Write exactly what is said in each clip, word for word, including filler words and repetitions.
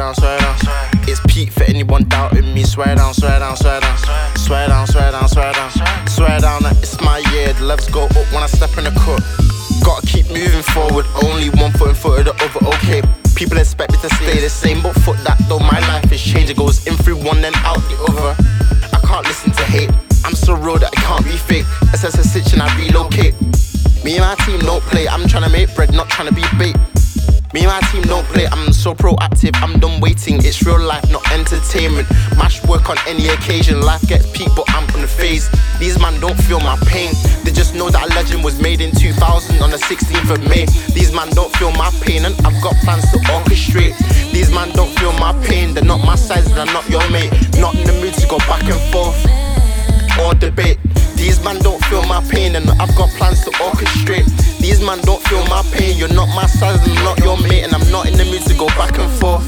down, swear down. It's peak for anyone doubting me. Swear down, swear down, swear down. Swear down, swear down, swear down. Swear down that it's my year. The levels go up when I step in the court. Gotta keep moving forward. Only one foot in front of the other, okay. People expect me to stay the same, but fuck that though. My life is changing. It goes in through one then out the other. I can't listen to hate. I'm so real that it can't be fake. S S a stitch and I relocate. Me and my team don't play. I'm trying to make bread, not trying to be bait. Me and my team don't play, I'm so proactive, I'm done waiting. It's real life, not entertainment. Mash work on any occasion. Life gets peak, but I'm on the phase. These man don't feel my pain. They just know that a legend was made in two thousand on the sixteenth of May. These man don't feel my pain, and I've got plans to orchestrate. These man don't feel my pain. They're not my size, they're not your mate. Not in the mood to go back and forth or debate. These man don't feel my pain, and I've got plans to orchestrate. These man don't feel my pain. You're not my size, I'm not your mate, and I'm not in the mood to go back and forth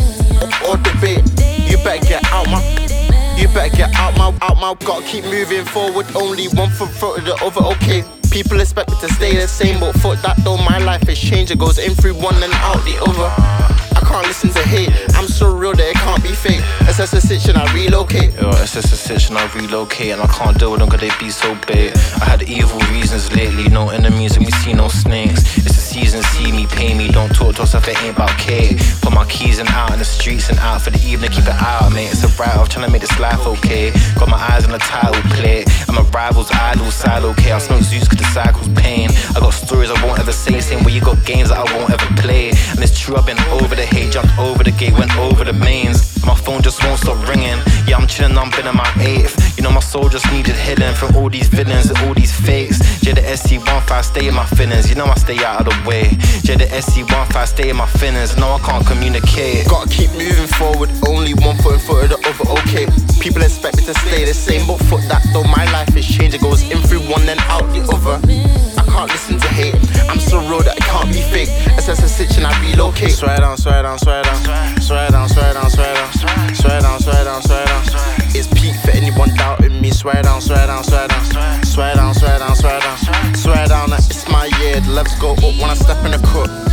or debate. You better get out my, you better get out my, out my. Gotta keep moving forward. Only one foot in front of the other, okay. People expect me to stay the same, but fuck that though. My life has changed. It goes in through one and out the other. I can't listen to hate. I'm so real that it can't be fake. S S a stitch and I relocate. Yo, S S a stitch and I relocate, and I can't deal with them cause they be so big. I had evil reasons lately, no enemies and we see no snakes. It's the season, see me, pay me, don't talk to us if it ain't about cake. Put my keys and out in the streets and out for the evening, keep it out, mate. It's a write-off, trying to make this life okay. Got my eyes on the title plate, and my rivals idle side okay. I smoke Zeus cause the cycle's pain. I got stories I won't ever say, same way you got games that I won't ever play. And it's true, I've been over the hate, jumped over the gate, went over the mains. My phone just won't stop ringing. Yeah, I'm chilling, I'm been in my eighth. You know my soul just needed healing from all these villains and all these fakes. J the S C one five, stay in my feelings. You know I stay out of the way. J the S C one five, stay in my feelings. No, I can't communicate. Gotta keep moving forward. Only one foot in front of the other, okay. People expect me to stay the same, but fuck that though. My life is changing. It goes in through one then out the other. I can't listen to hate. I'm so real that it can't be fake. S S a stitch and I relocate. Swear down, swear down, swear down. Swear down, swear down, swear down. Swear down, swear down, swear down. It's peak for anyone doubting me. Swear down, swear down, swear down. Swear down, swear down, swear down. Swear down that it's my year. The levels go up when I step in the court.